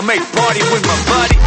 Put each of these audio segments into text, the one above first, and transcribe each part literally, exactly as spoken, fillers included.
make party with my buddy.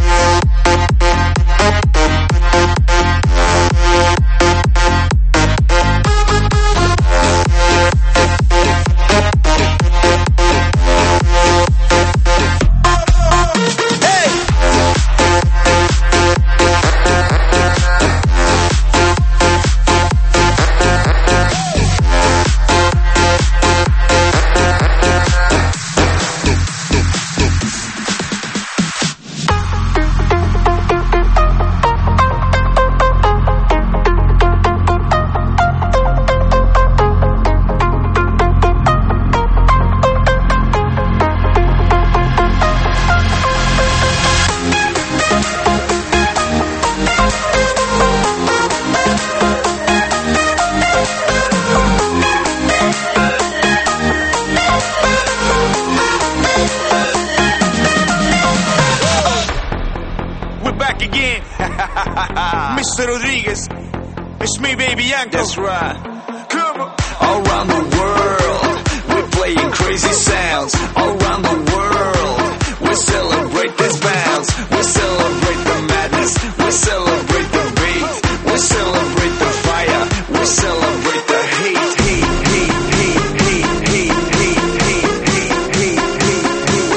Again, Mister Rodriguez, it's me, baby Yanko. That's right. Come on. All around the world, we're playing crazy sounds. All around the world, we celebrate this bounce. We celebrate the madness. We celebrate the beat. We celebrate the fire. We celebrate the heat. Heat, heat, heat, heat, heat, heat, heat, heat, heat, heat.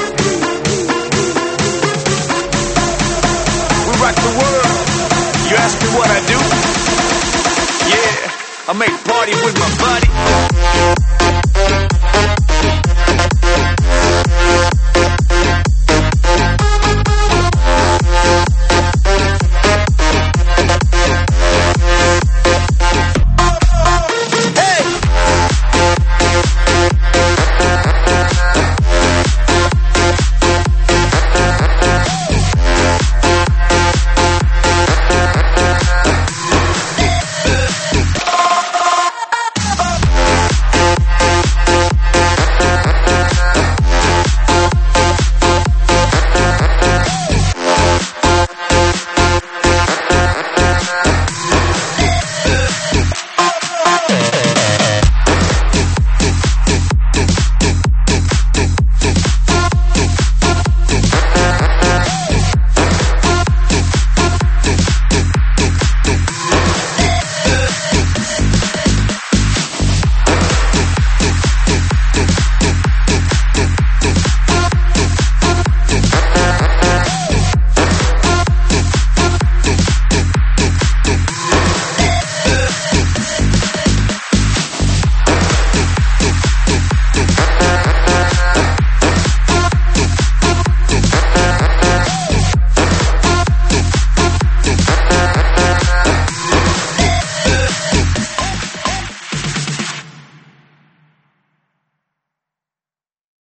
We rock the world. You ask me what I do? Yeah, I make party with my buddy.